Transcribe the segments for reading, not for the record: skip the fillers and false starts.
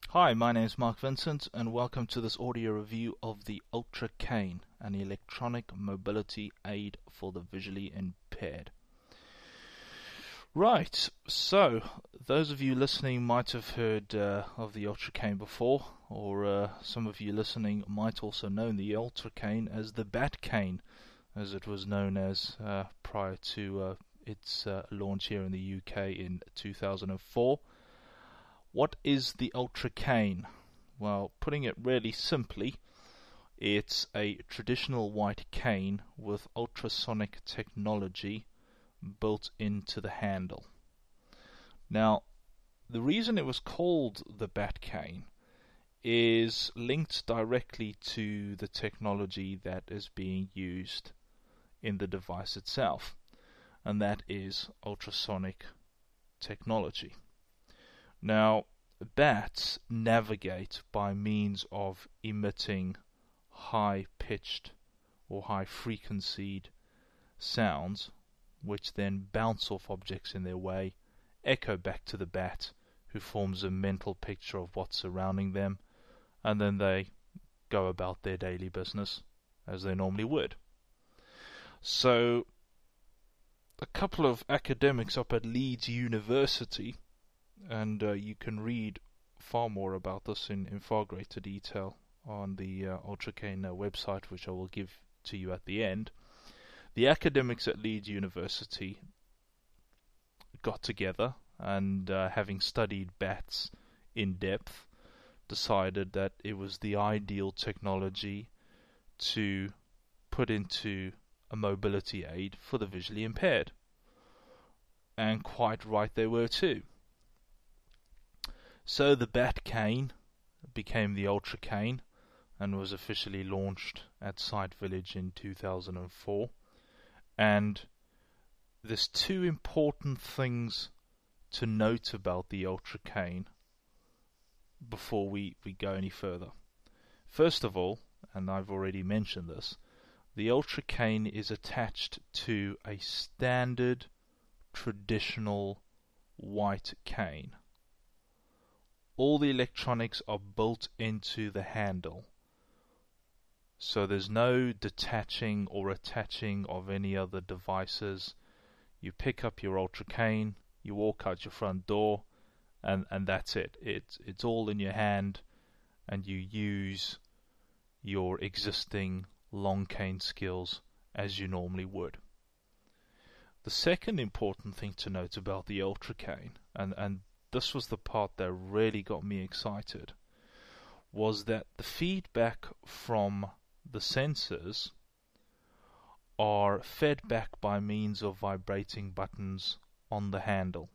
Hi, my name is Mark Vincent, and welcome to this audio review of the Ultra Cane, an electronic mobility aid for the visually impaired. Right, so those of you listening might have heard of the Ultra Cane before, or some of you listening might also know the Ultra Cane as the Bat Cane, as it was known as prior to its launch here in the UK in 2004. What is the Ultra Cane? Well, putting it really simply, it's a traditional white cane with ultrasonic technology built into the handle. Now, the reason it was called the Bat Cane is linked directly to the technology that is being used in the device itself, and that is ultrasonic technology. Now, bats navigate by means of emitting high-pitched or high-frequencied sounds, which then bounce off objects in their way, echo back to the bat, who forms a mental picture of what's surrounding them, and then they go about their daily business as they normally would. So, a couple of academics up at Leeds University, and you can read far more about this in far greater detail on the Ultra Cane website, which I will give to you at the end. The academics at Leeds University got together and, having studied bats in depth, decided that it was the ideal technology to put into a mobility aid for the visually impaired. And quite right they were too. So the Bat Cane became the Ultra Cane and was officially launched at Sight Village in 2004. And there's two important things to note about the Ultra Cane before we go any further. First of all, and I've already mentioned this, the Ultra Cane is attached to a standard traditional white cane. All the electronics are built into the handle, so there's no detaching or attaching of any other devices. You pick up your Ultra Cane, you walk out your front door, and that's it. It's all in your hand, and you use your existing long cane skills as you normally would. The second important thing to note about the Ultra Cane, and this was the part that really got me excited, was that the feedback from the sensors are fed back by means of vibrating buttons on the handle.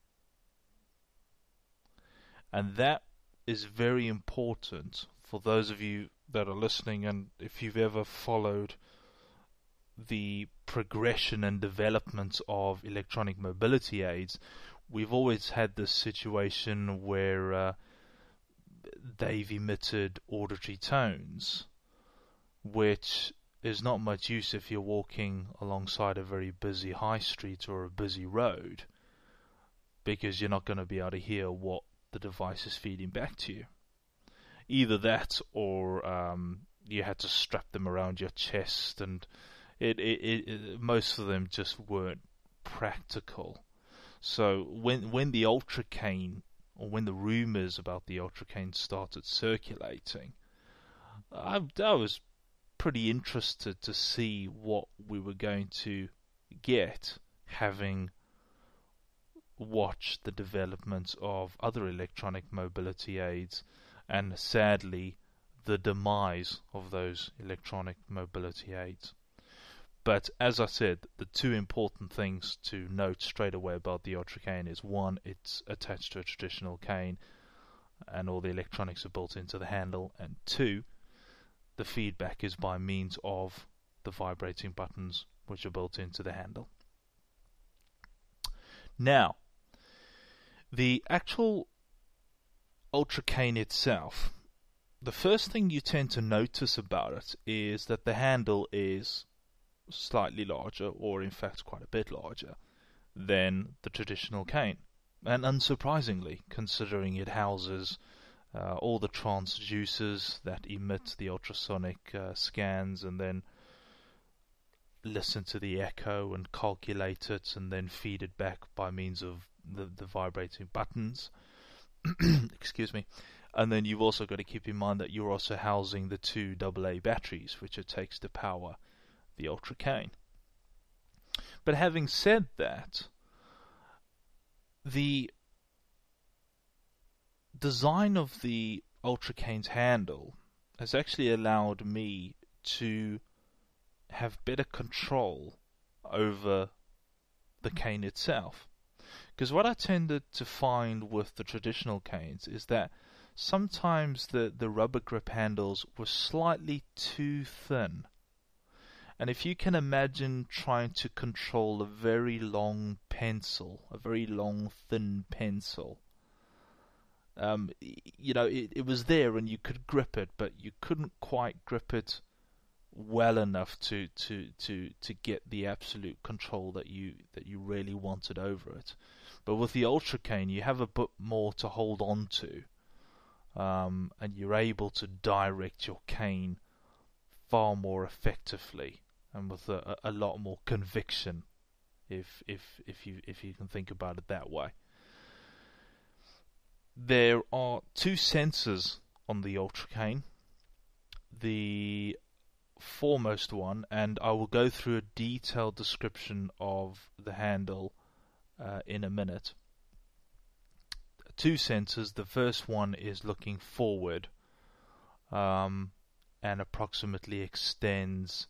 And that is very important for those of you that are listening, and if you've ever followed the progression and development of electronic mobility aids, we've always had this situation where they've emitted auditory tones, which is not much use if you're walking alongside a very busy high street or a busy road, because you're not going to be able to hear what the device is feeding back to you. Either that, or you had to strap them around your chest, and most of them just weren't practical. So when the Ultra Cane, or when the rumors about the Ultra Cane started circulating, I was pretty interested to see what we were going to get, having watched the development of other electronic mobility aids, and sadly the demise of those electronic mobility aids. But as I said, the two important things to note straight away about the Ultra Cane is, one, it's attached to a traditional cane and all the electronics are built into the handle, and two, the feedback is by means of the vibrating buttons which are built into the handle. Now, the actual Ultra Cane itself, the first thing you tend to notice about it is that the handle is slightly larger, or in fact quite a bit larger, than the traditional cane. And unsurprisingly, considering it houses all the transducers that emit the ultrasonic scans, and then listen to the echo and calculate it, and then feed it back by means of the vibrating buttons. Excuse me. And then you've also got to keep in mind that you're also housing the two AA batteries, which it takes to power the Ultra Cane. But having said that, the design of the Ultra Cane's handle has actually allowed me to have better control over the cane itself. Because what I tended to find with the traditional canes is that sometimes the rubber grip handles were slightly too thin. And if you can imagine trying to control a very long pencil, a very long thin pencil, it was there and you could grip it, but you couldn't quite grip it well enough to get the absolute control that you really wanted over it. But with the Ultra Cane, you have a bit more to hold on to, and you're able to direct your cane far more effectively and with a lot more conviction, if you can think about it that way. There are two sensors on the Ultra Cane. The foremost one, and I will go through a detailed description of the handle in a minute. Two sensors. The first one is looking forward, and approximately extends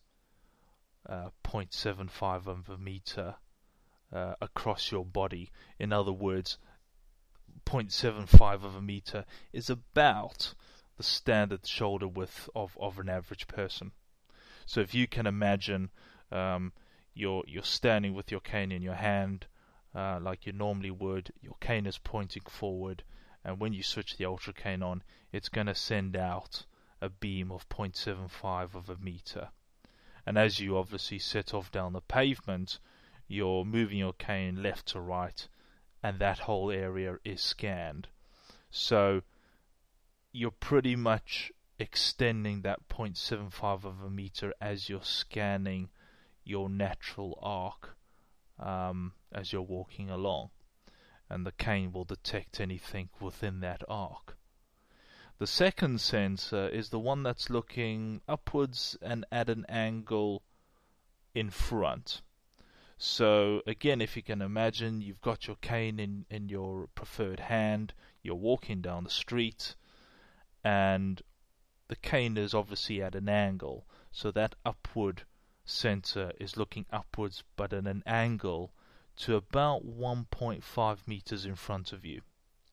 0.75 of a meter across your body. In other words, 0.75 of a meter is about the standard shoulder width of an average person. So if you can imagine, you're standing with your cane in your hand, like you normally would. Your cane is pointing forward, and when you switch the Ultra Cane on, it's going to send out a beam of 0.75 of a meter. And as you obviously set off down the pavement, you're moving your cane left to right, and that whole area is scanned. So you're pretty much extending that 0.75 of a meter as you're scanning your natural arc as you're walking along, and the cane will detect anything within that arc. The second sensor is the one that's looking upwards and at an angle in front. So again, if you can imagine, you've got your cane in your preferred hand, you're walking down the street, and the cane is obviously at an angle, so that upward sensor is looking upwards but at an angle to about 1.5 meters in front of you.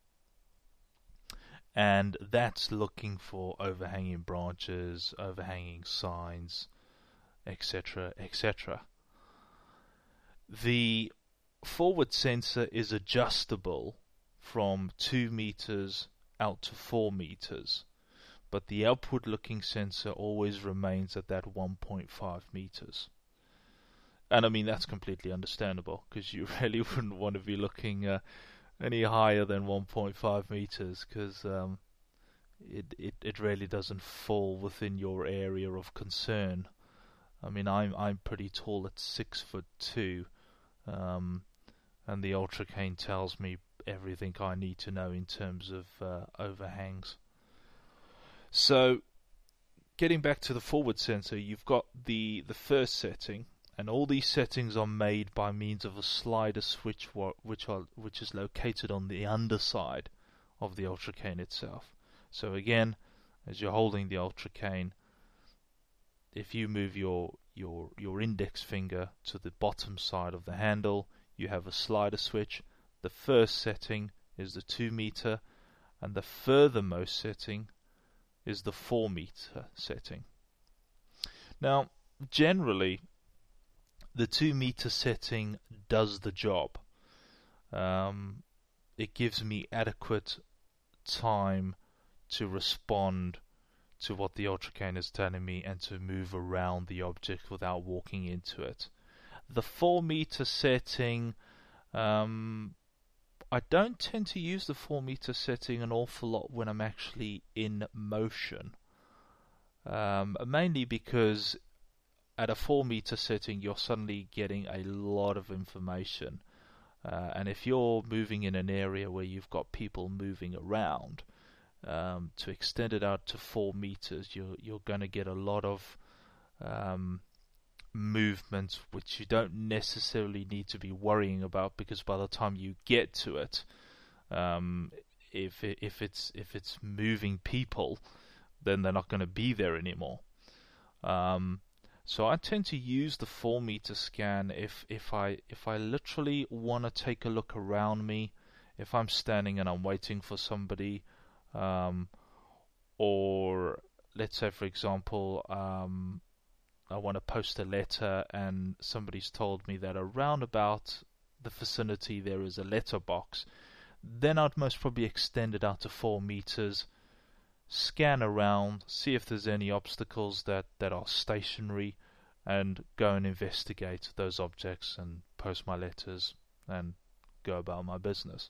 And that's looking for overhanging branches, overhanging signs, etc., etc. The forward sensor is adjustable from 2 meters out to 4 meters, but the upward looking sensor always remains at that 1.5 meters. And I mean, that's completely understandable, because you really wouldn't want to be looking any higher than 1.5 meters, because it really doesn't fall within your area of concern. I mean, I'm pretty tall at 6'2", and the Ultra Cane tells me everything I need to know in terms of overhangs. So, getting back to the forward sensor, you've got the first setting, and all these settings are made by means of a slider switch which is located on the underside of the Ultra Cane itself. So again, as you're holding the Ultra Cane, if you move your index finger to the bottom side of the handle, you have a slider switch. The first setting is the 2 meter, and the furthermost setting is the 4 meter setting. Now, generally, the 2 meter setting does the job. It gives me adequate time to respond to what the Ultra Cane is telling me and to move around the object without walking into it. The 4 meter setting, I I don't tend to use the 4-meter setting an awful lot when I'm actually in motion. Mainly because at a 4-meter setting you're suddenly getting a lot of information. And if you're moving in an area where you've got people moving around, to extend it out to 4 meters, you're going to get a lot of movement which you don't necessarily need to be worrying about, because by the time you get to it, if it's moving people, then they're not going to be there anymore. So I tend to use the 4-meter scan if I literally want to take a look around me, if I'm standing and I'm waiting for somebody, or let's say, for example, I want to post a letter and somebody's told me that around about the vicinity there is a letterbox, then I'd most probably extend it out to 4 meters, scan around, see if there's any obstacles that are stationary, and go and investigate those objects and post my letters and go about my business.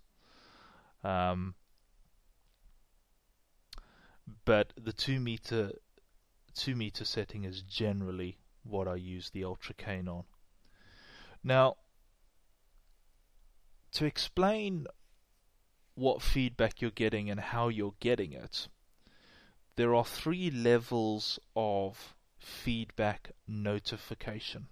But the 2-meter setting is generally what I use the Ultra Cane on. Now, to explain what feedback you're getting and how you're getting it, there are 3 levels of feedback notification.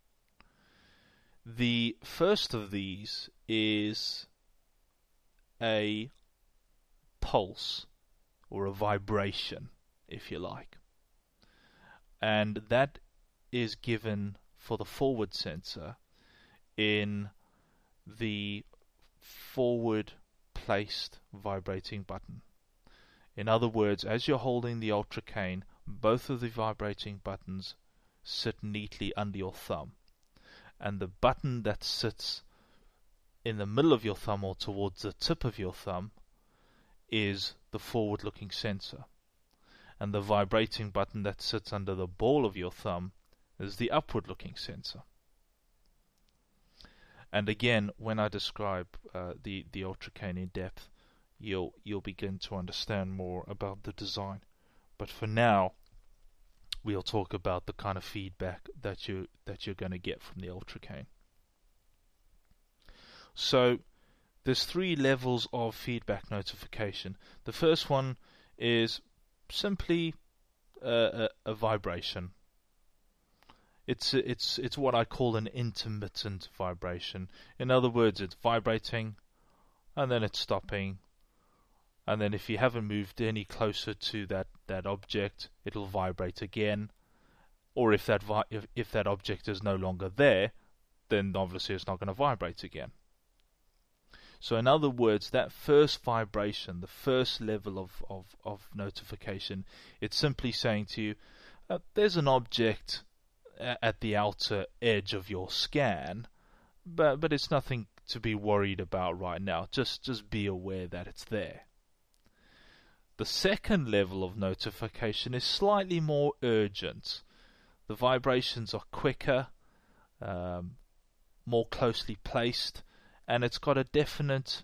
The first of these is a pulse, or a vibration, if you like. And that is given for the forward sensor in the forward placed vibrating button. In other words, as you're holding the Ultra Cane, both of the vibrating buttons sit neatly under your thumb. And the button that sits in the middle of your thumb or towards the tip of your thumb is the forward-looking sensor. And the vibrating button that sits under the ball of your thumb is the upward-looking sensor. And again, when I describe the Ultra Cane in depth, you'll begin to understand more about the design. But for now, we'll talk about the kind of feedback that you're going to get from the Ultra Cane. So there's 3 levels of feedback notification. The first one is simply a vibration. It's what I call an intermittent vibration. In other words, it's vibrating, and then it's stopping, and then if you haven't moved any closer to that object, it'll vibrate again. Or if that object is no longer there, then obviously it's not going to vibrate again. So in other words, that first vibration, the first level of notification, it's simply saying to you, there's an object at the outer edge of your scan, but it's nothing to be worried about right now. Just be aware that it's there. The second level of notification is slightly more urgent. The vibrations are quicker, more closely placed, and it's got a definite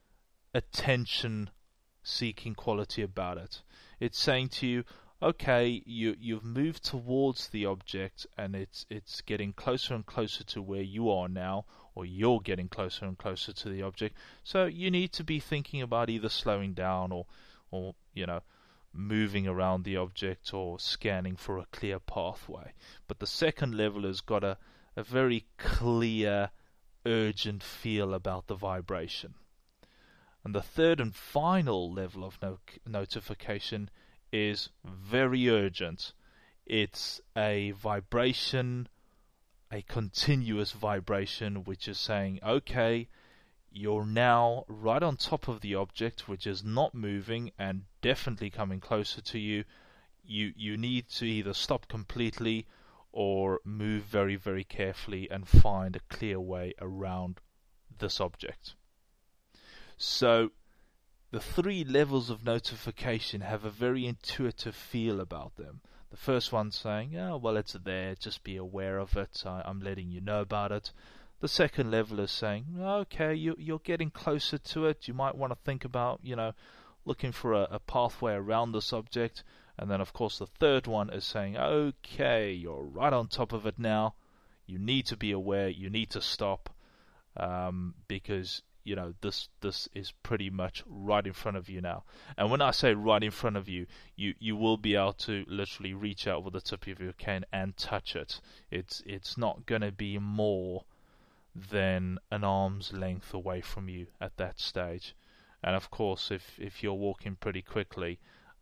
attention-seeking quality about it. It's saying to you, okay, you've moved towards the object, and it's getting closer and closer to where you are now, or you're getting closer and closer to the object. So you need to be thinking about either slowing down or moving around the object or scanning for a clear pathway. But the second level has got a very clear, urgent feel about the vibration. And the third and final level of notification is very urgent. It's a vibration, a continuous vibration, which is saying, okay, you're now right on top of the object, which is not moving and definitely coming closer to you. You need to either stop completely or move very, very carefully and find a clear way around this object. So the 3 levels of notification have a very intuitive feel about them. The first one saying, oh, well, it's there, just be aware of it, I'm letting you know about it. The second level is saying, okay, you're getting closer to it. You might want to think about, looking for a pathway around this object. And then, of course, the third one is saying, okay, you're right on top of it now. You need to be aware. You need to stop, because this is pretty much right in front of you now. And when I say right in front of you, you will be able to literally reach out with the tip of your cane and touch it. It's not going to be more than an arm's length away from you at that stage. And of course, if you're walking pretty quickly,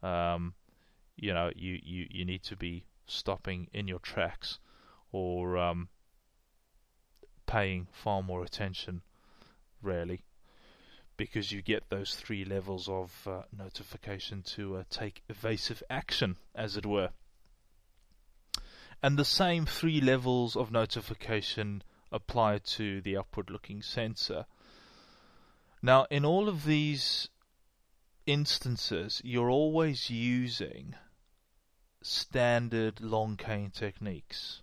you need to be stopping in your tracks, or paying far more attention, really, because you get those 3 levels of notification to take evasive action, as it were. And the same 3 levels of notification apply to the upward looking sensor. Now, in all of these instances, you're always using standard long cane techniques.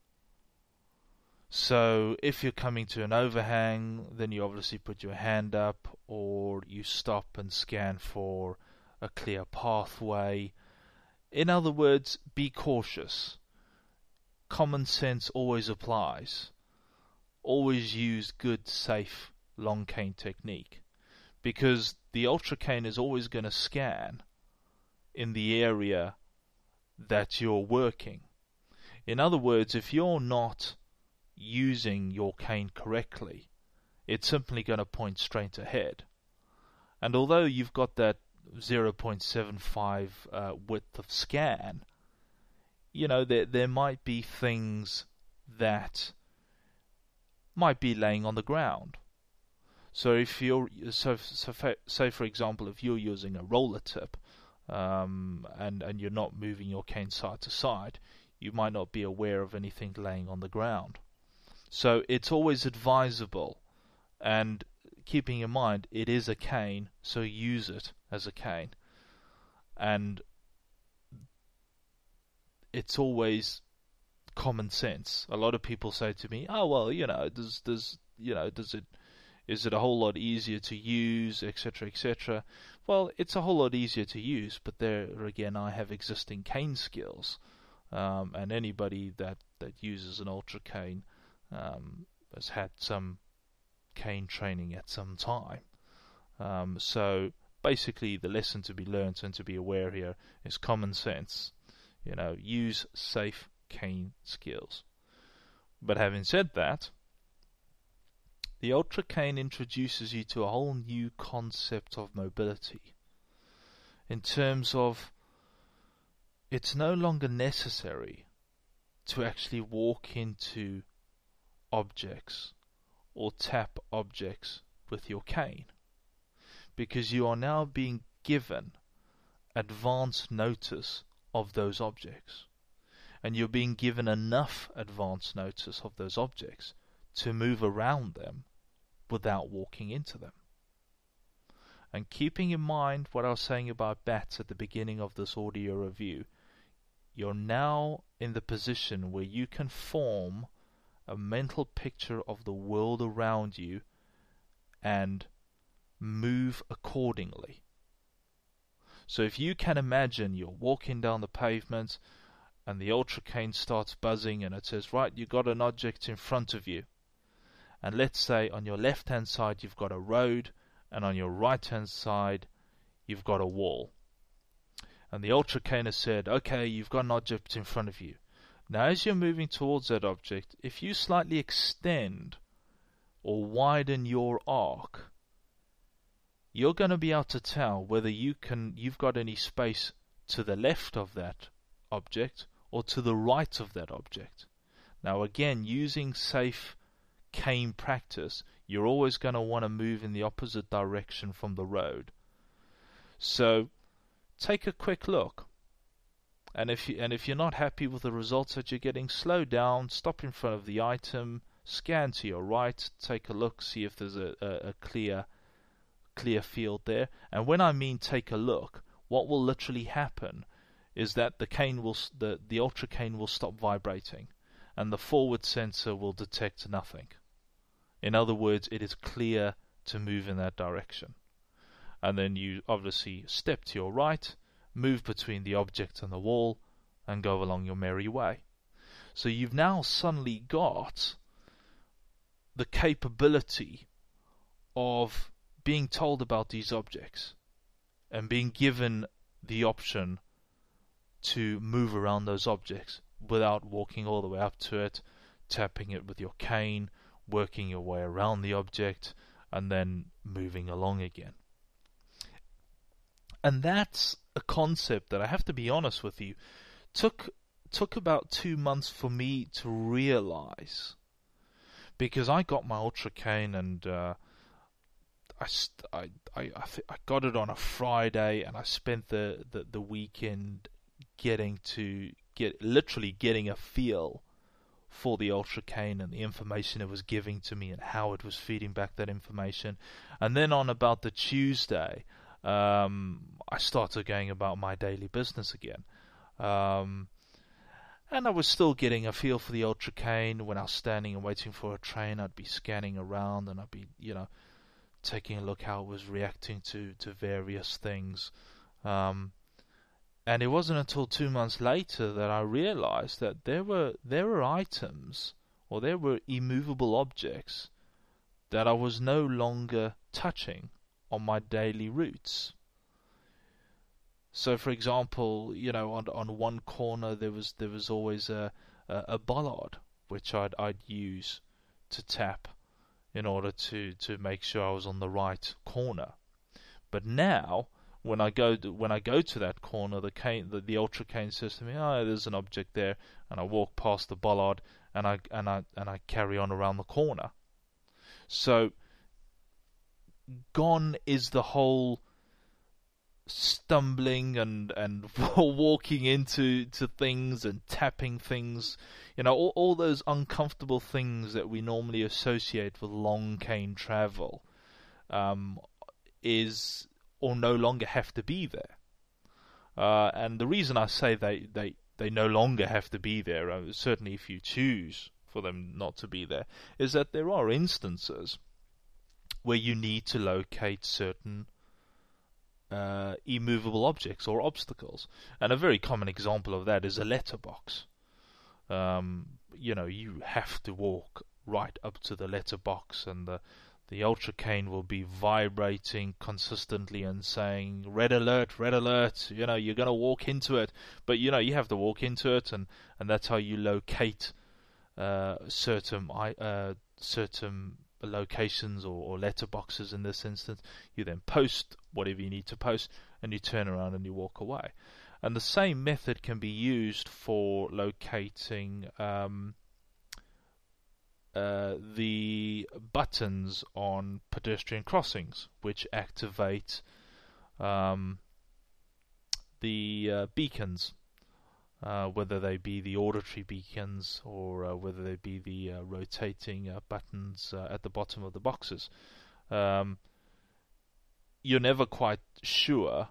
So if you're coming to an overhang, then you obviously put your hand up, or you stop and scan for a clear pathway. In other words, be cautious. Common sense always applies. Always use good, safe long cane technique, because the ultra cane is always going to scan in the area that you're working. In other words, if you're not using your cane correctly, it's simply going to point straight ahead. And although you've got that 0.75 width of scan, there might be things that might be laying on the ground. So if you're say for example, if you're using a roller tip, and you're not moving your cane side to side, you might not be aware of anything laying on the ground. So it's always advisable, and keeping in mind it is a cane, so use it as a cane. And it's always common sense. A lot of people say to me, "Oh well, is it a whole lot easier to use, etc., etc." Well, it's a whole lot easier to use, but there again, I have existing cane skills, and anybody that uses an ultra cane has had some cane training at some time. So basically, the lesson to be learnt and to be aware here is common sense. Use safe cane skills. But having said that, the ultra cane introduces you to a whole new concept of mobility, in terms of it's no longer necessary to actually walk into objects or tap objects with your cane, because you are now being given advance notice of those objects, and you're being given enough advance notice of those objects to move around them without walking into them. And keeping in mind what I was saying about bats at the beginning of this audio review, you're now in the position where you can form a mental picture of the world around you and move accordingly. So if you can imagine you're walking down the pavement and the ultra cane starts buzzing and it says, right, you got an object in front of you. And let's say on your left hand side you've got a road, and on your right hand side you've got a wall. And the ultra cane has said, okay, you've got an object in front of you. Now as you're moving towards that object, if you slightly extend or widen your arc, you're going to be able to tell whether you've got any space to the left of that object or to the right of that object. Now again, using safe cane practice, you're always going to want to move in the opposite direction from the road. So take a quick look, and if you're not happy with the results that you're getting, slow down, stop in front of the item, scan to your right, take a look, see if there's a clear field there. And when I mean take a look, what will literally happen is that the ultra cane will stop vibrating, and the forward sensor will detect nothing. In other words, it is clear to move in that direction. And then you obviously step to your right, move between the object and the wall, and go along your merry way. So you've now suddenly got the capability of being told about these objects and being given the option to move around those objects without walking all the way up to it, tapping it with your cane, working your way around the object, and then moving along again. And that's a concept that, I have to be honest with you, took about 2 months for me to realize, because I got my Ultra Cane and I got it on a Friday, and I spent the weekend literally getting a feel for the Ultra Cane and the information it was giving to me and how it was feeding back that information. And then on about the Tuesday, I started going about my daily business again. And I was still getting a feel for the Ultra Cane. When I was standing and waiting for a train, I'd be scanning around and I'd be, taking a look how it was reacting to various things. And it wasn't until 2 months later that I realized that there were items, or there were immovable objects, that I was no longer touching on my daily routes. So, for example, on one corner there was always a bollard which I'd use to tap in order to make sure I was on the right corner. But now, when I go to that corner, the Ultra Cane says to me, "Oh, there's an object there," and I walk past the bollard and I carry on around the corner. So gone is the whole stumbling and walking into things and tapping things, all those uncomfortable things that we normally associate with long cane travel, is or no longer have to be there. And the reason I say they no longer have to be there, certainly if you choose for them not to be there, is that there are instances where you need to locate certain immovable objects or obstacles. And a very common example of that is a letterbox. You have to walk right up to the letterbox, and the Ultra Cane will be vibrating consistently and saying, red alert, red alert, you're going to walk into it. But, you have to walk into it, and that's how you locate certain locations or letterboxes in this instance. You then post whatever you need to post, and you turn around and you walk away. And the same method can be used for locating the buttons on pedestrian crossings, which activate the beacons, whether they be the auditory beacons or whether they be the rotating buttons at the bottom of the boxes. You're never quite sure,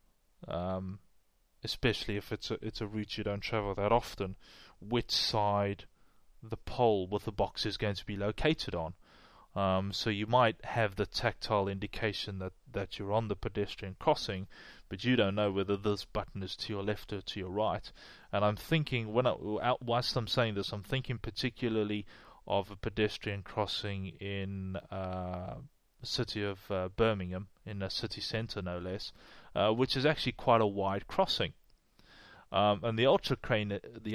especially if it's a route you don't travel that often, which side the pole with the box is going to be located on. So you might have the tactile indication that you're on the pedestrian crossing, but you don't know whether this button is to your left or to your right. And I'm thinking, whilst I'm saying this, I'm thinking particularly of a pedestrian crossing in the city of Birmingham, in a city centre no less, which is actually quite a wide crossing. And the Ultra Cane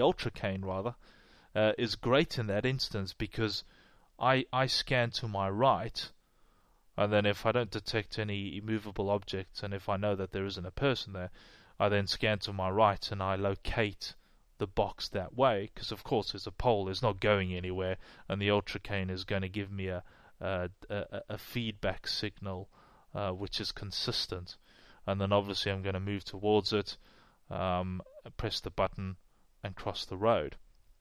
is great in that instance, because I scan to my right, and then if I don't detect any immovable objects, and if I know that there isn't a person there, I then scan to my right and I locate the box that way, because of course there's a pole, it's not going anywhere, and the Ultra Cane is going to give me a feedback signal which is consistent. And then obviously I'm going to move towards it, press the button and cross the road.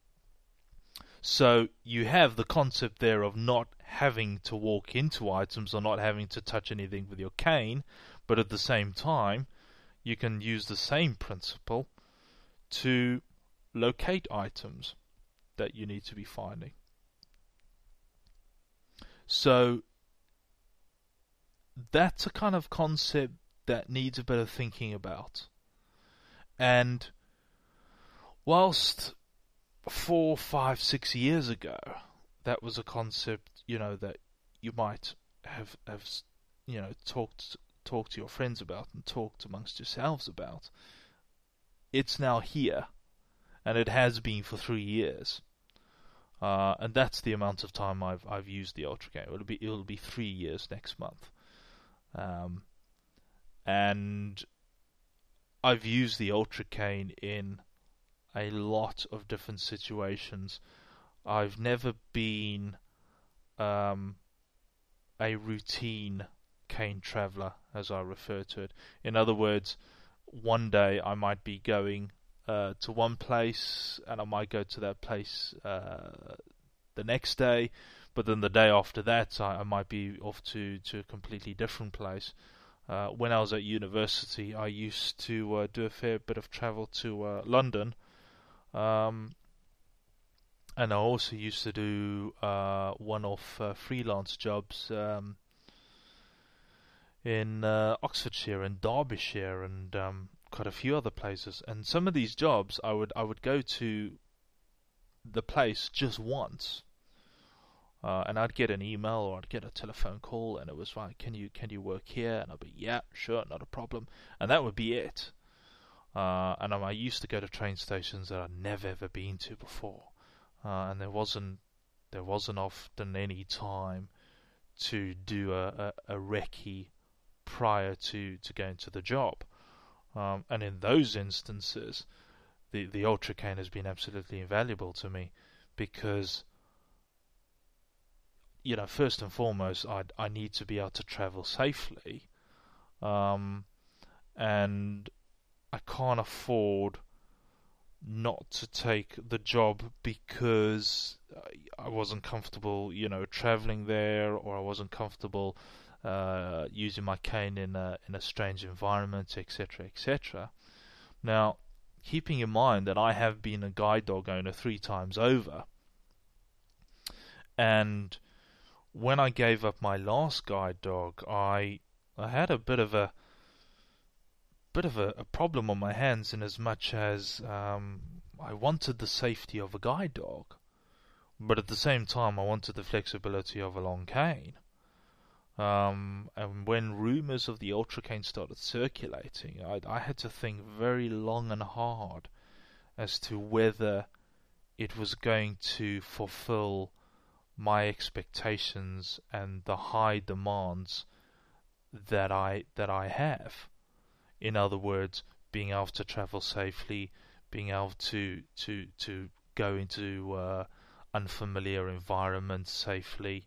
So you have the concept there of not having to walk into items or not having to touch anything with your cane, but at the same time you can use the same principle to locate items that you need to be finding. So that's a kind of concept that needs a bit of thinking about. And whilst 4, 5, 6 years ago, that was a concept, that you might have talked to your friends about and talked amongst yourselves about. It's now here, and it has been for 3 years, and that's the amount of time I've used the Ultra Cane. It'll be 3 years next month, and I've used the Ultra Cane in a lot of different situations. I've never been a routine cane traveller, as I refer to it. In other words, one day I might be going to one place, and I might go to that place the next day, but then the day after that I might be off to a completely different place. When I was at university, I used to do a fair bit of travel to London, and I also used to do one-off freelance jobs in Oxfordshire and Derbyshire and quite a few other places. And some of these jobs, I would go to the place just once, and I'd get an email or I'd get a telephone call, and it was like, can you work here? And I'd be, yeah, sure, not a problem, and that would be it. And I used to go to train stations that I'd never ever been to before, and there wasn't often any time to do a recce prior to going to the job. And in those instances, the Ultra Cane has been absolutely invaluable to me, because first and foremost, I need to be able to travel safely, and I can't afford not to take the job because I wasn't comfortable, traveling there, or I wasn't comfortable using my cane in a strange environment, etc., etc. Now, keeping in mind that I have been a guide dog owner 3 times over, and when I gave up my last guide dog, I had a bit of a problem on my hands, in as much as I wanted the safety of a guide dog, but at the same time I wanted the flexibility of a long cane. And when rumours of the Ultra Cane started circulating, I had to think very long and hard as to whether it was going to fulfill my expectations and the high demands that I have. In other words, being able to travel safely, being able to go into unfamiliar environments safely,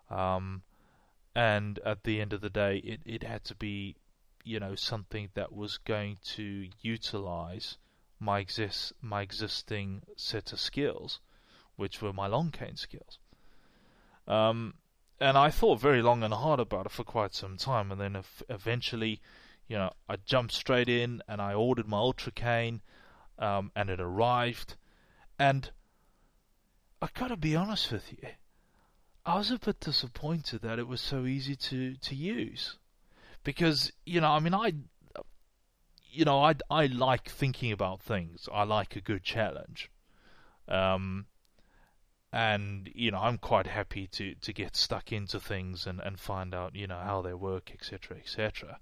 and at the end of the day, it had to be, something that was going to utilize my existing set of skills, which were my long cane skills. And I thought very long and hard about it for quite some time, and then eventually, I jumped straight in and I ordered my Ultra Cane, and it arrived. And I gotta be honest with you, I was a bit disappointed that it was so easy to use, because I like thinking about things. I like a good challenge, and I'm quite happy to get stuck into things and find out how they work, etc., etc.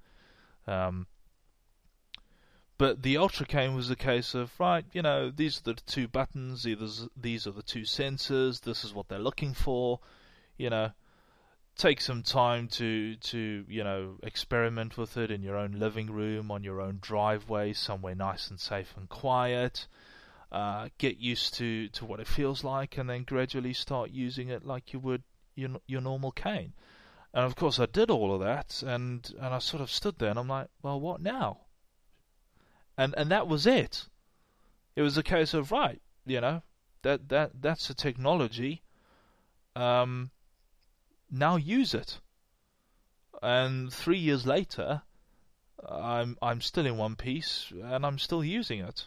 But the Ultra Cane was a case of, right, these are the 2 buttons, these are the 2 sensors, this is what they're looking for. Take some time to experiment with it in your own living room, on your own driveway, somewhere nice and safe and quiet. Get used to what it feels like, and then gradually start using it like you would your normal cane. And of course I did all of that, and I sort of stood there and I'm like, well, what now? And that was it. It was a case of, right, that's the technology. Now use it. And 3 years later, I'm still in one piece, and I'm still using it.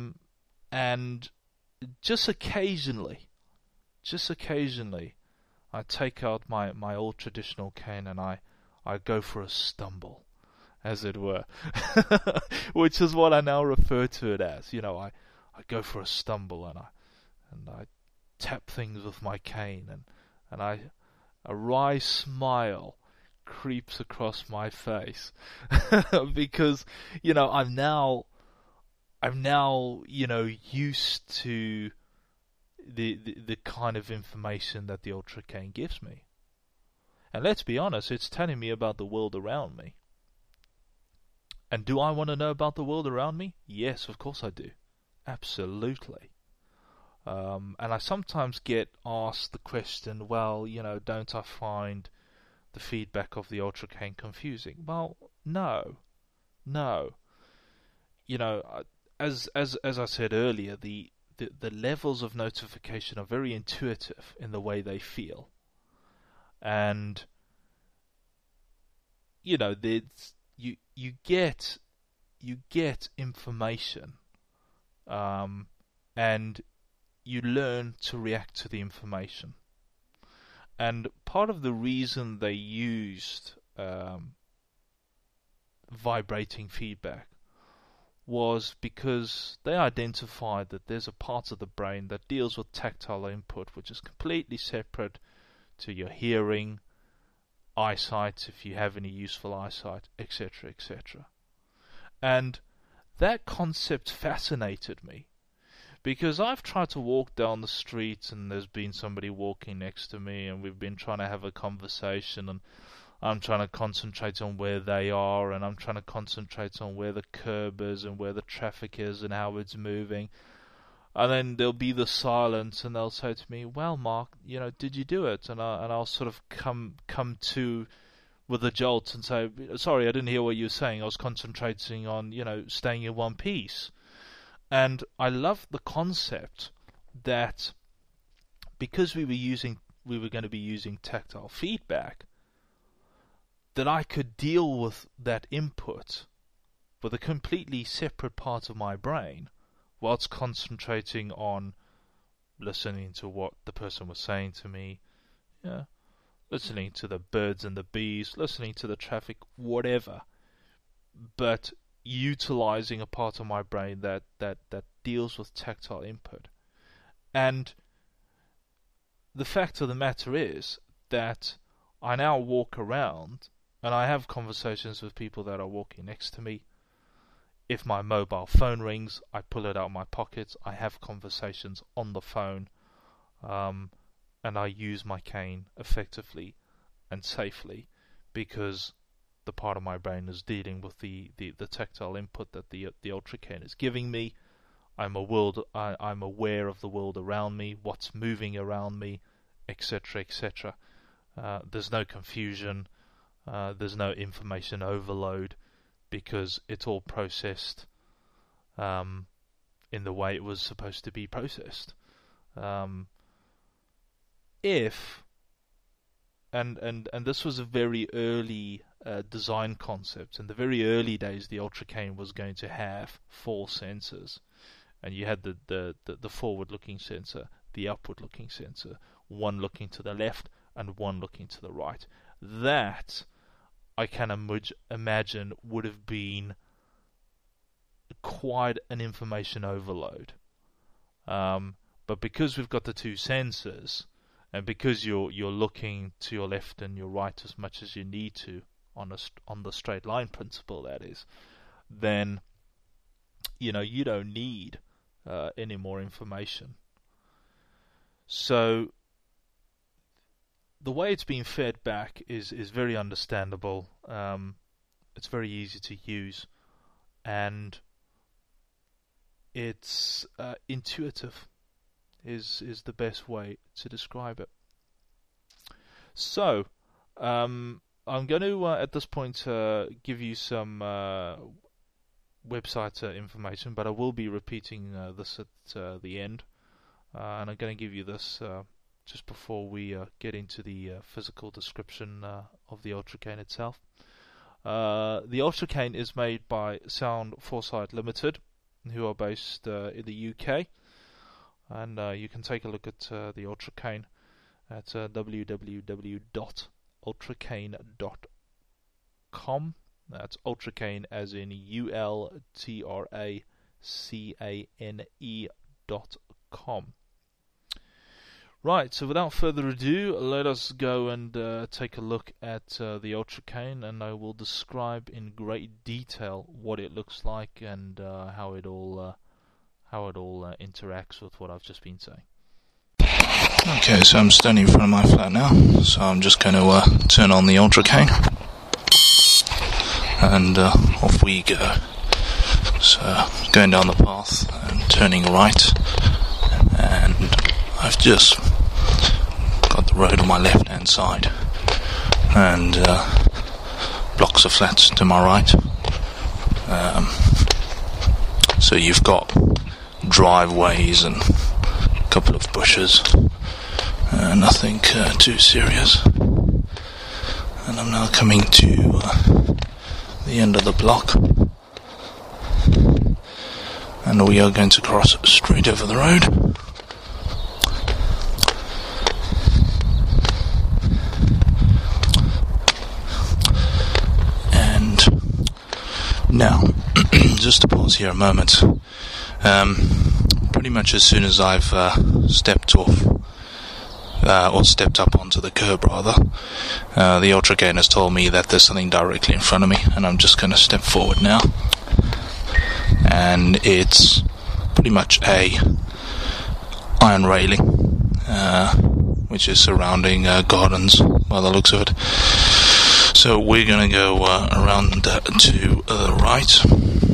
And just occasionally, I take out my old traditional cane and I go for a stumble, as it were, which is what I now refer to it as. I go for a stumble and I tap things with my cane and a wry smile creeps across my face because I'm now used to the kind of information that the Ultra Cane gives me. And let's be honest, it's telling me about the world around me. And do I want to know about the world around me? Yes, of course I do. Absolutely. And I sometimes get asked the question, well, don't I find the feedback of the Ultra Cane confusing? Well, no. As I said earlier, the levels of notification are very intuitive in the way they feel. And you get information, and you learn to react to the information. And part of the reason they used vibrating feedback was because they identified that there's a part of the brain that deals with tactile input, which is completely separate to your hearing, eyesight, if you have any useful eyesight, etc., etc. And that concept fascinated me, because I've tried to walk down the street and there's been somebody walking next to me and we've been trying to have a conversation, and I'm trying to concentrate on where they are, and I'm trying to concentrate on where the curb is and where the traffic is and how it's moving. And then there'll be the silence, and they'll say to me, well, Mark, did you do it? And I'll sort of come to with a jolt and say, sorry, I didn't hear what you were saying. I was concentrating on, staying in one piece. And I love the concept that because we were going to be using tactile feedback, that I could deal with that input with a completely separate part of my brain, whilst concentrating on listening to what the person was saying to me, listening to the birds and the bees, listening to the traffic, whatever, but utilizing a part of my brain that deals with tactile input. And the fact of the matter is that I now walk around and I have conversations with people that are walking next to me. If my mobile phone rings, I pull it out of my pocket. I have conversations on the phone, and I use my cane effectively and safely because the part of my brain is dealing with the tactile input that the Ultra Cane is giving me. I'm aware of the world around me, what's moving around me, etc., etc. There's no confusion. There's no information overload, because it's all processed in the way it was supposed to be processed. And this was a very early design concept. In the very early days, the Ultra Cane was going to have 4 sensors, and you had the forward-looking sensor, the upward-looking sensor, one looking to the left and one looking to the right. That, I can imagine, would have been quite an information overload. But because we've got the 2 sensors, and because you're looking to your left and your right as much as you need to on the straight line principle, that is, then you don't need any more information. So the way it's being fed back is very understandable. It's very easy to use, and it's intuitive is the best way to describe it. So I'm going to at this point give you some website information, but I will be repeating this at the end, and I'm going to give you this just before we get into the physical description of the Ultra Cane itself. The Ultra Cane is made by Sound Foresight Limited, who are based in the UK, and you can take a look at the Ultra Cane at www.ultracane.com. That's Ultracane as in ULTRACANE.com. Right, so without further ado, let us go and take a look at the Ultracane, and I will describe in great detail what it looks like and how it all interacts with what I've just been saying. Okay, so I'm standing in front of my flat now, so I'm just going to turn on the Ultracane, and off we go. So, going down the path and turning right, and I've just got the road on my left hand side and blocks of flats to my right. So you've got driveways and a couple of bushes, nothing too serious. And I'm now coming to the end of the block, and we are going to cross straight over the road. Now, just to pause here a moment, pretty much as soon as I've stepped off, or stepped up onto the curb rather, the Ultracane has told me that there's something directly in front of me, and I'm just going to step forward now. And it's pretty much a iron railing, which is surrounding gardens by the looks of it. So we're going to go around to the right,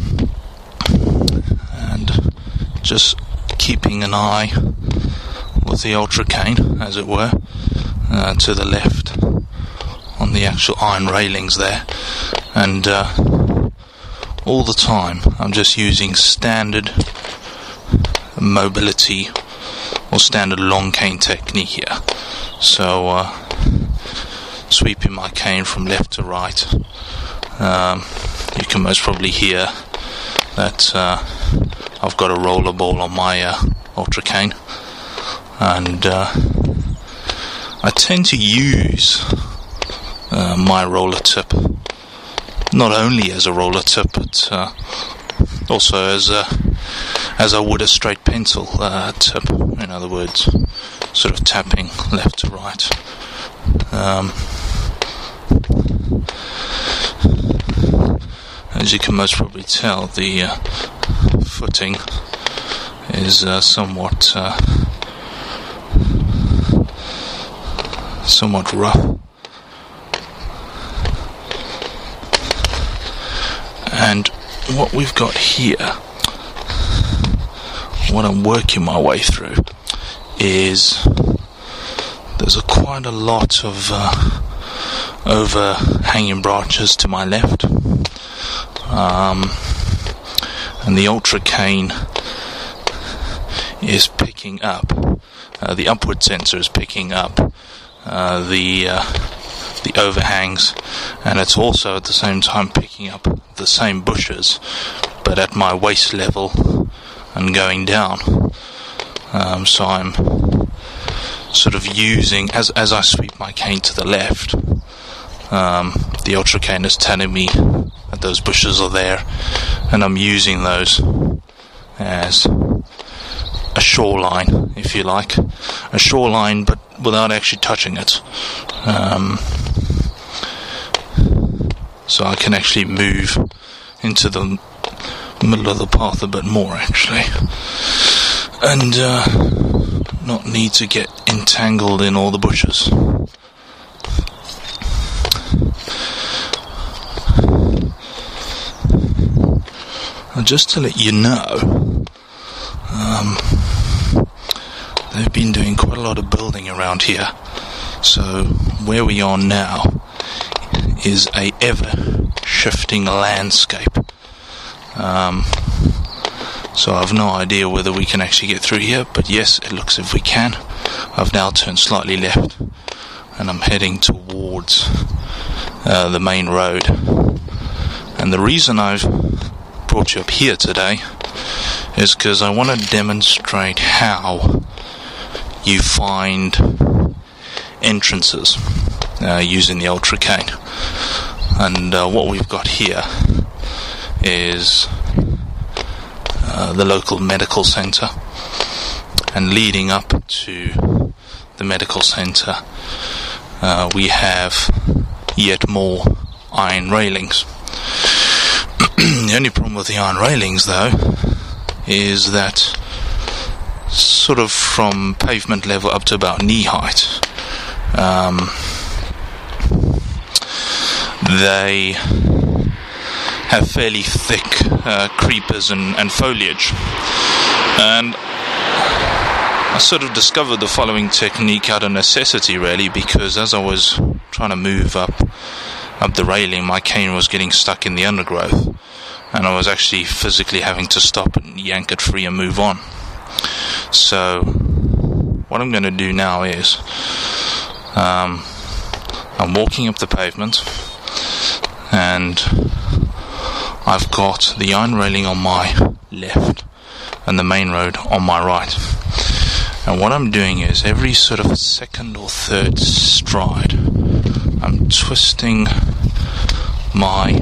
and just keeping an eye with the Ultracane, as it were, to the left on the actual iron railings there, and all the time I'm just using standard mobility or standard long cane technique here. So sweeping my cane from left to right. You can most probably hear that I've got a roller ball on my Ultracane, and I tend to use my roller tip not only as a roller tip, but also as I would a straight pencil tip. In other words, sort of tapping left to right. As you can most probably tell, the footing is somewhat rough, and what we've got here, what I'm working my way through, is there's quite a lot of overhanging branches to my left, and the Ultracane is picking up, the upward sensor is picking up the overhangs, and it's also at the same time picking up the same bushes, but at my waist level and going down. So I'm sort of using, as I sweep my cane to the left, the Ultracane is telling me that those bushes are there, and I'm using those as a shoreline, if you like, a shoreline, but without actually touching it. So I can actually move into the middle of the path a bit more, actually, and not need to get entangled in all the bushes. And just to let you know, they've been doing quite a lot of building around here. So where we are now is a ever-shifting landscape. So I've no idea whether we can actually get through here, but yes, it looks as if we can. I've now turned slightly left, and I'm heading towards the main road. And the reason I've brought you up here today is because I want to demonstrate how you find entrances using the Ultra Cane. And what we've got here is the local medical centre, and leading up to the medical centre we have yet more iron railings. The only problem with the iron railings, though, is that sort of from pavement level up to about knee height, they have fairly thick creepers and foliage. And I sort of discovered the following technique out of necessity, really, because as I was trying to move up the railing, my cane was getting stuck in the undergrowth, and I was actually physically having to stop and yank it free and move on. So what I'm going to do now is I'm walking up the pavement, and I've got the iron railing on my left and the main road on my right. And what I'm doing is every sort of second or third stride, I'm twisting my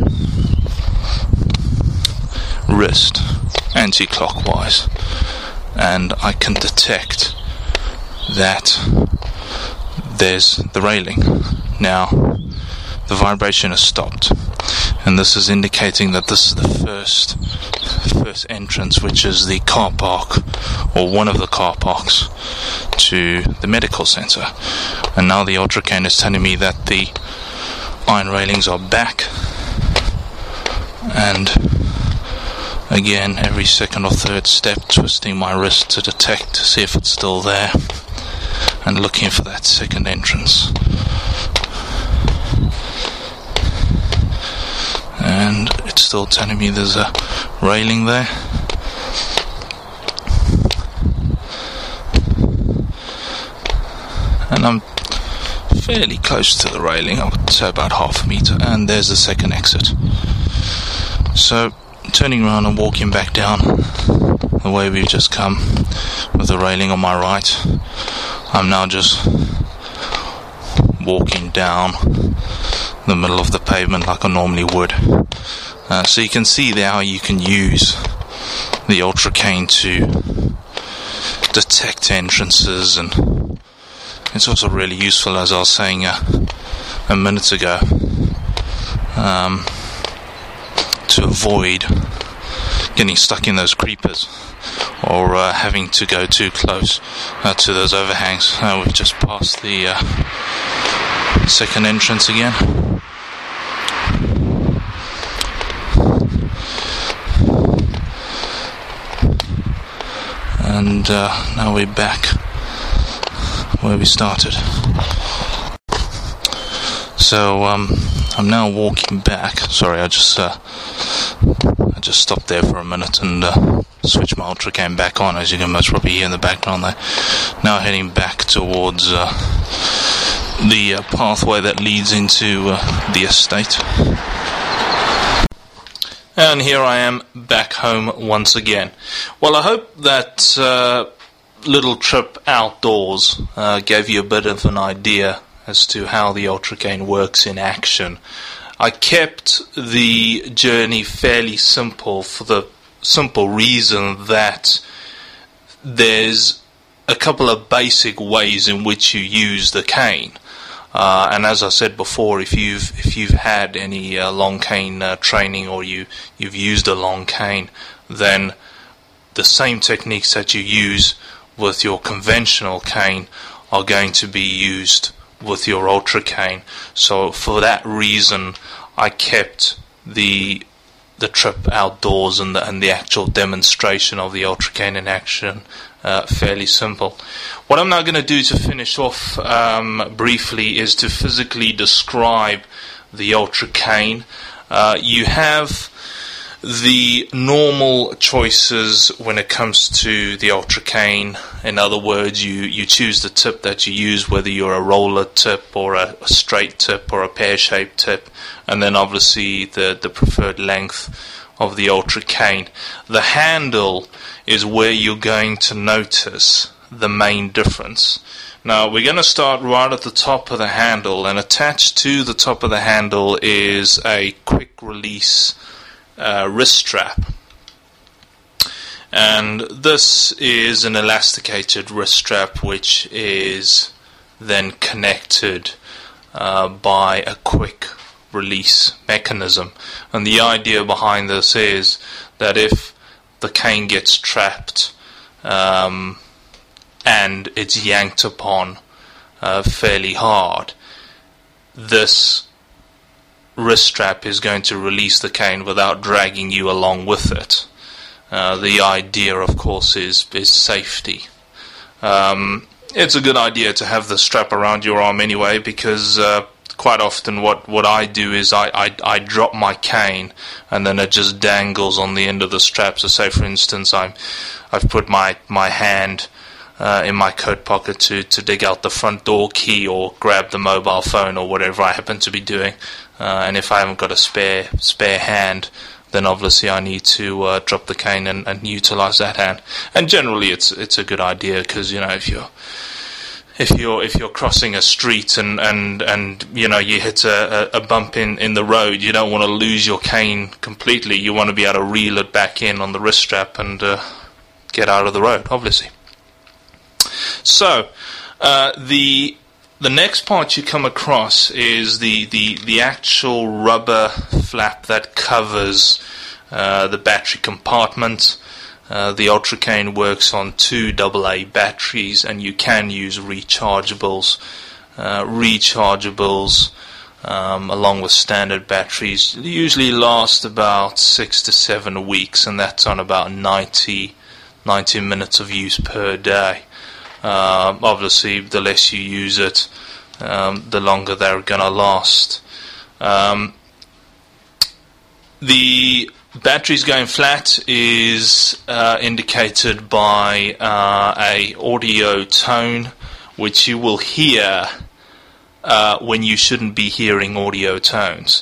wrist anti-clockwise, and I can detect that there's the railing. Now the vibration has stopped, and this is indicating that this is the first entrance, which is the car park, or one of the car parks to the medical centre. And now the Ultra Cane is telling me that the iron railings are back, and again every second or third step twisting my wrist to detect, to see if it's still there, and looking for that second entrance. And it's still telling me there's a railing there. And I'm fairly close to the railing, I would say about half a metre, and there's the second exit. So turning around and walking back down the way we've just come with the railing on my right, I'm now just walking down the middle of the pavement like I normally would. So you can see there how you can use the Ultra Cane to detect entrances, and it's also really useful, as I was saying a minute ago, to avoid getting stuck in those creepers or having to go too close to those overhangs. We've just passed the second entrance again. And now we're back where we started. So I'm now walking back. Sorry, I just stopped there for a minute and switched my Ultra Cane back on, as you can most probably hear in the background there. Now heading back towards the pathway that leads into the estate. And here I am back home once again. Well, I hope that little trip outdoors gave you a bit of an idea as to how the Ultra Cane works in action. I kept the journey fairly simple for the simple reason that there's a couple of basic ways in which you use the cane. And as I said before, if you've had any long cane training, or you've used a long cane, then the same techniques that you use with your conventional cane are going to be used with your Ultra Cane. So for that reason, I kept the trip outdoors and the actual demonstration of the Ultra Cane in action fairly simple. What I'm now going to do to finish off briefly is to physically describe the Ultra Cane. You have the normal choices when it comes to the Ultra Cane. In other words, you choose the tip that you use, whether you're a roller tip or a straight tip or a pear-shaped tip, and then obviously the preferred length of the Ultra Cane. The handle is where you're going to notice the main difference. Now we're going to start right at the top of the handle, and attached to the top of the handle is a quick release wrist strap. And this is an elasticated wrist strap which is then connected by a quick release mechanism. And the idea behind this is that if the cane gets trapped and it's yanked upon fairly hard, this wrist strap is going to release the cane without dragging you along with it. The idea, of course, is safety. It's a good idea to have the strap around your arm anyway, because quite often what I do is I drop my cane and then it just dangles on the end of the strap. So say, for instance, I've put my hand in my coat pocket to dig out the front door key or grab the mobile phone or whatever I happen to be doing, and if I haven't got a spare hand, then obviously I need to drop the cane and utilize that hand. And generally it's a good idea, because if you're crossing a street and you hit a bump in the road, you don't want to lose your cane completely. You want to be able to reel it back in on the wrist strap and get out of the road, obviously. So the next part you come across is the actual rubber flap that covers the battery compartment. The Ultra Cane works on 2 AA batteries, and you can use rechargeables. Along with standard batteries, usually last about 6 to 7 weeks, and that's on about 90 minutes of use per day. Obviously, the less you use it, the longer they're going to last. The batteries going flat is indicated by a audio tone, which you will hear when you shouldn't be hearing audio tones.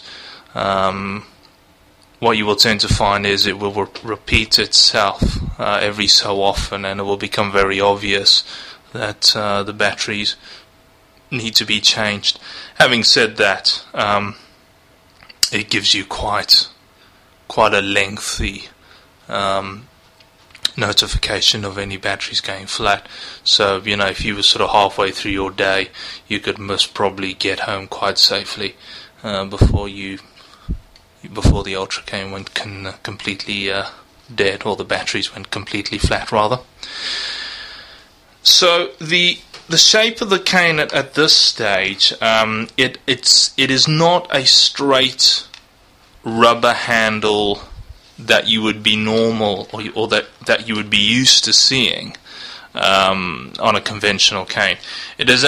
What you will tend to find is it will repeat itself every so often, and it will become very obvious that the batteries need to be changed. Having said that, it gives you quite a lengthy notification of any batteries going flat. So if you were sort of halfway through your day, you could most probably get home quite safely before the Ultra Cane went completely dead, or the batteries went completely flat rather. So the shape of the cane at this stage, it is not a straight rubber handle that you would be normal or that you would be used to seeing on a conventional cane. It is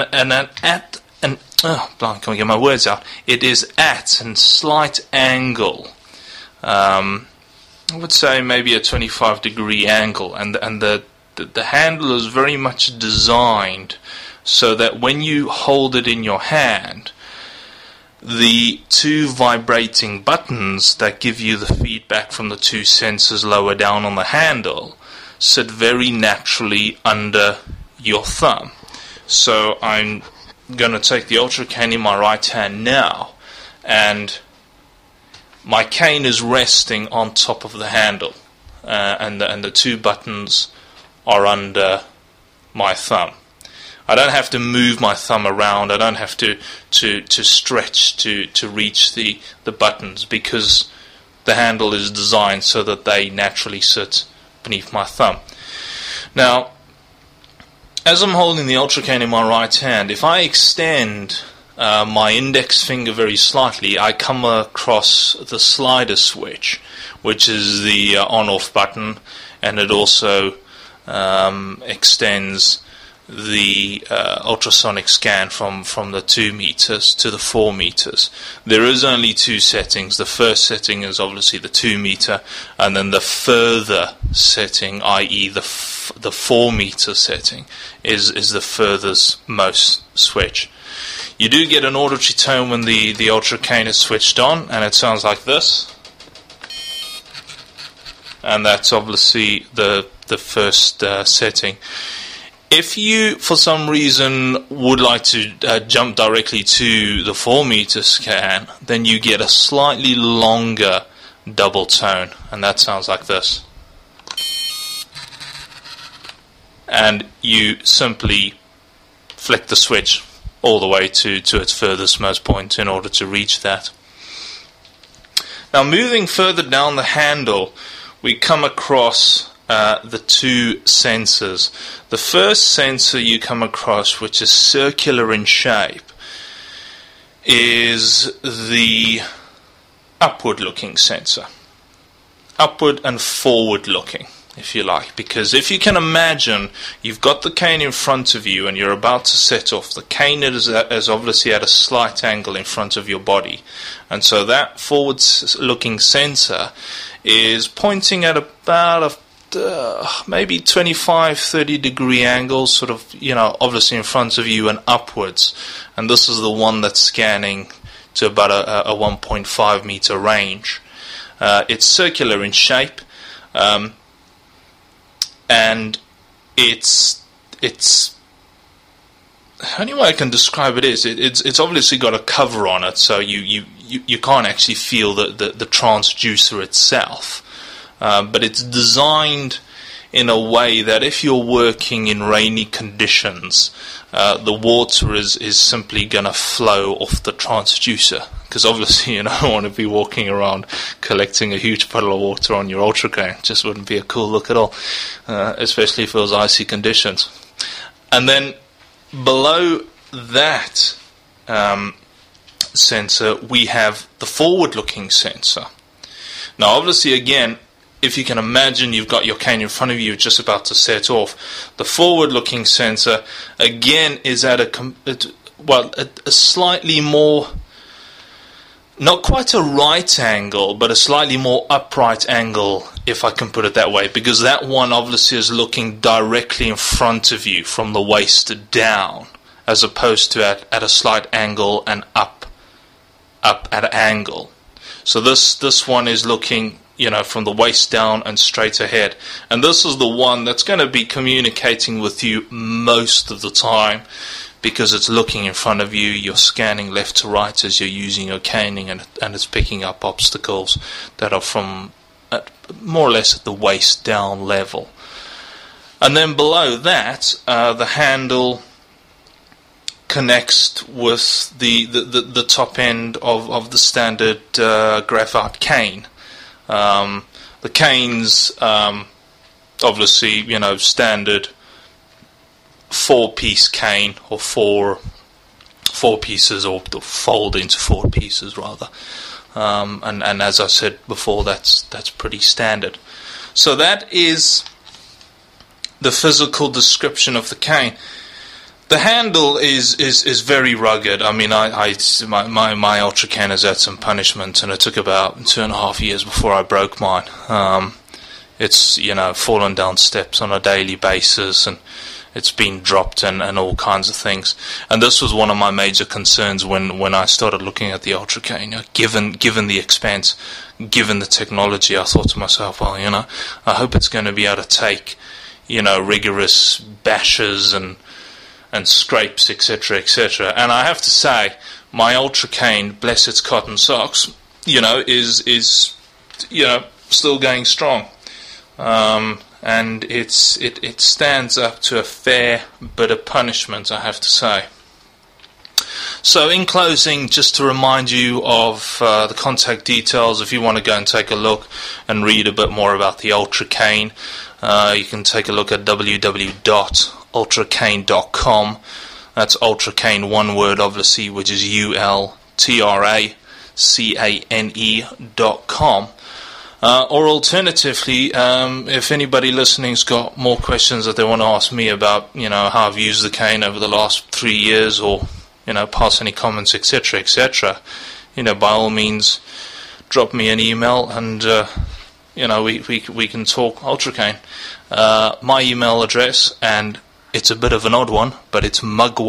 It is at a slight angle. I would say maybe a 25-degree angle, and the handle is very much designed so that when you hold it in your hand, the 2 vibrating buttons that give you the feedback from the 2 sensors lower down on the handle sit very naturally under your thumb. So I'm going to take the Ultra Cane in my right hand now, and my cane is resting on top of the handle, and the 2 buttons are under my thumb. I don't have to move my thumb around. I don't have to stretch to reach the buttons, because the handle is designed so that they naturally sit beneath my thumb. Now, as I'm holding the Ultra Cane in my right hand, if I extend my index finger very slightly, I come across the slider switch, which is the on-off button, and it also extends the ultrasonic scan from the 2 meters to the 4 meters. There is only 2 settings. The first setting is obviously the 2 meter, and then the further setting, i.e. the 4 meter setting, is the furthest most switch. You do get an auditory tone when the Ultra Cane is switched on, and it sounds like this. And that's obviously the first setting. If you, for some reason, would like to jump directly to the 4-meter scan, then you get a slightly longer double tone, and that sounds like this. And you simply flick the switch all the way to its furthest most point in order to reach that. Now, moving further down the handle, we come across the two sensors. The first sensor you come across, which is circular in shape, is the upward looking sensor. Upward and forward looking, if you like, because if you can imagine, you've got the cane in front of you and you're about to set off. The cane is obviously at a slight angle in front of your body, and so that forward looking sensor is pointing at about maybe 25-30 degree angle, sort of, obviously in front of you and upwards, and this is the one that's scanning to about a 1.5 meter range. It's circular in shape, and it's the only way I can describe it is it's obviously got a cover on it, so you can't actually feel the transducer itself. But it's designed in a way that if you're working in rainy conditions, the water is simply going to flow off the transducer, because obviously you don't want to be walking around collecting a huge puddle of water on your ultra cane. It just wouldn't be a cool look at all, especially if it was icy conditions. And then below that sensor, we have the forward-looking sensor. Now, obviously, again, if you can imagine, you've got your cane in front of you just about to set off. The forward-looking sensor, again, is at a slightly more, not quite a right angle, but a slightly more upright angle, if I can put it that way, because that one obviously is looking directly in front of you from the waist down, as opposed to at a slight angle and up at an angle. So this one is looking, from the waist down and straight ahead. And this is the one that's going to be communicating with you most of the time, because it's looking in front of you, you're scanning left to right as you're using your caning, and it's picking up obstacles that are from more or less at the waist down level. And then below that, the handle connects with the top end of the standard graphite cane. The cane's obviously, standard 4-piece cane, or four pieces, or fold into 4 pieces rather. And as I said before, that's pretty standard. So that is the physical description of the cane. The handle is very rugged. I mean, my ultra cane has had some punishment, and it took about 2.5 years before I broke mine. It's fallen down steps on a daily basis, and it's been dropped and all kinds of things. And this was one of my major concerns when I started looking at the ultra cane. Given the expense, given the technology, I thought to myself, well, I hope it's going to be able to take rigorous bashes and scrapes, etc., etc. And I have to say, my ultra cane, bless its cotton socks, is still going strong, and it stands up to a fair bit of punishment, I have to say. So, in closing, just to remind you of the contact details, if you want to go and take a look and read a bit more about the ultra cane, you can take a look at www.ultracane.com. That's ultracane, one word obviously, which is ultracane.com. Or alternatively, if anybody listening's got more questions that they want to ask me about, how I've used the cane over the last 3 years, or pass any comments, etc., etc., by all means, drop me an email, and we can talk ultra cane. My email address, and it's a bit of an odd one, but it's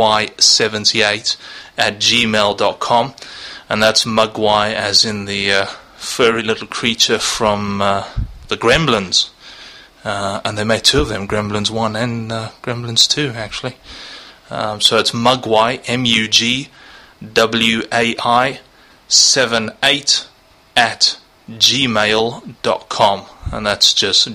mugwai78@gmail.com, and that's Mugwai as in the furry little creature from the Gremlins. and they made two of them, Gremlins 1 and Gremlins 2, actually. So it's Mugwai, MUGWAI 78 at gmail.com, and that's just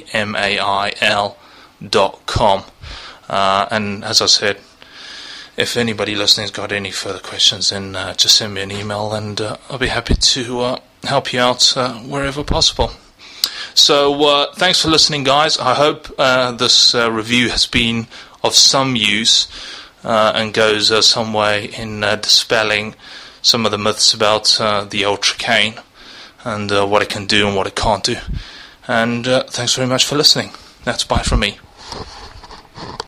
gmail.com. And as I said, if anybody listening's got any further questions, then just send me an email, and I'll be happy to help you out wherever possible. So thanks for listening, guys. I hope this review has been of some use and goes some way in dispelling some of the myths about the Ultra Cane and what it can do and what it can't do. And thanks very much for listening. That's bye from me.